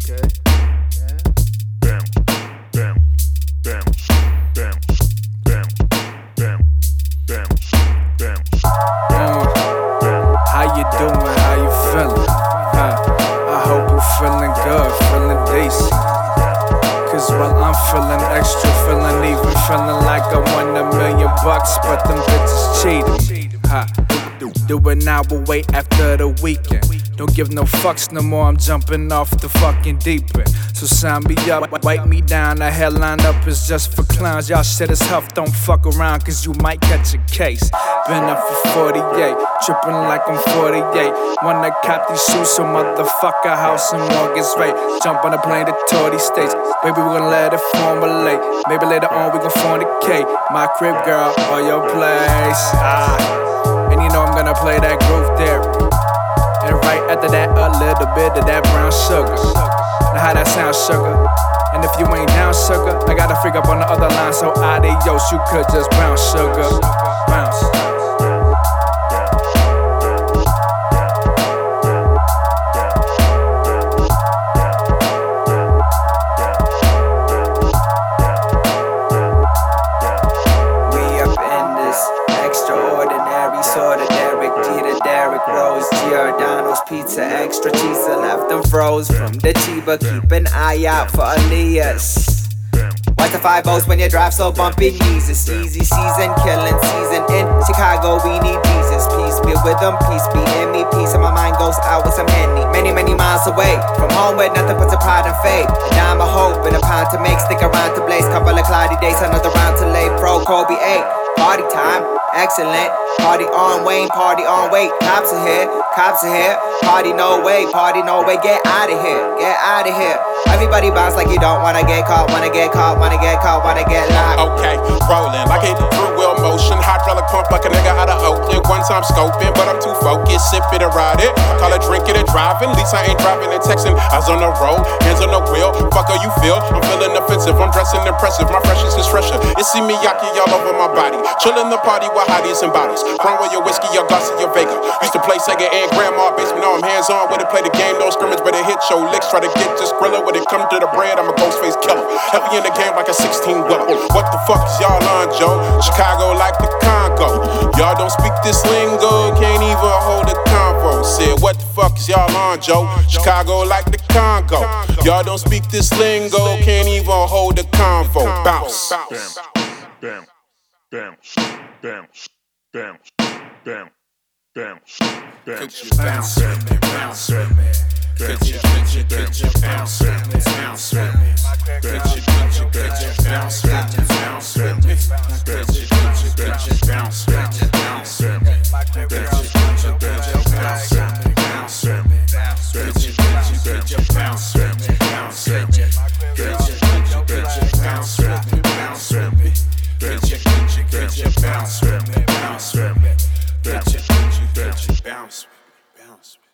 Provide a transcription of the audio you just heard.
How you doing? How you feeling? I hope you feeling good, feeling decent. Cause while I'm feeling extra, feeling even, feeling like I won $1 million, but them bitches cheating. Do it now, we'll wait after the weekend. Don't give no fucks no more, I'm jumping off the fucking deep end. So sign me up, wipe me down, the headline up is just for clowns. Y'all shit is huff, don't fuck around cause you might catch a case. Been up for 48, tripping like I'm 48. Wanna cop these shoes, so motherfucker house and mortgage rate. Jump on a plane to tour these states, baby we gon' let it formulate. Maybe later on we gon' fornicate. My crib girl, or your place. And you know I'm gonna play that groove theory. And right after that, a little bit of that brown sugar. Now how that sound, sugar? And if you ain't down, sugar, I got a freak up on the other line, so adios, you could just bounce, sugar. Bounce. Sorta Derek Jeter, Derrick Rose, Giordano's Pizza, extra cheese, I left them froze from the Chiba. Keep an eye out for Elias. Watch the 5-0s when you drive so bumpy. Jesus, easy season, killing season in Chicago. We need Jesus. Peace be with them, peace be in me. Peace in my mind goes out with some Henny. Many, many miles away from home with nothing but some pride and faith. A dime of hope and a pound to make. Stick around to blaze. Couple of cloudy days, another round to lay. Pro Kobe 8. Party time, excellent. Party on Wayne, party on wait. Cops are here, cops are here. Party no way, get out of here, get out of here. Everybody bounce like you don't wanna get caught, wanna get caught, wanna get caught, wanna get locked. Okay, rolling like it through wheel motion. Hydraulic pump like a nigga out of Oakland. One time scoping, but I'm too focused. Sip it and ride it. Call it drinking and driving. At least I ain't driving and texting. Eyes on the road, hands on the wheel. Fuck how you feel? I'm feeling offensive. I'm dressing impressive. My freshness is fresher. It's Miyake all over my body. Chillin' the party with hotties and bodies. Run with your whiskey, your glossy, your Vega. Used to play Sega and Grandma basement. Now I'm hands on with it. Play the game, no scrimmage, but it hit your licks. Try to get this griller when it come to the bread. I'm a ghost face killer. Heavy in the game like a 16-wheeler. What the fuck is y'all on, Joe? Chicago like the Congo. Y'all don't speak this lingo, can't even hold a convo. Said, what the fuck is y'all on, Joe? Chicago like the Congo. Y'all don't speak this lingo, can't even hold a convo. Bounce. Bounce. Bounce, bounce, bounce, bounce, bounce, bounce, Bounce with me, bounce with me. Could you bounce with me, bounce with me. Could you bounce with me, bounce with me, bounce with me. Could you bounce with me, bounce with me, bounce with me. Could you bounce with me, bounce with me, bounce with me. Could you bounce with me, bounce with me, bounce with me. Could you bounce with me, bounce with me, bounce with me. Could you bounce with me, bounce with me. Could you bounce with me, bounce with me.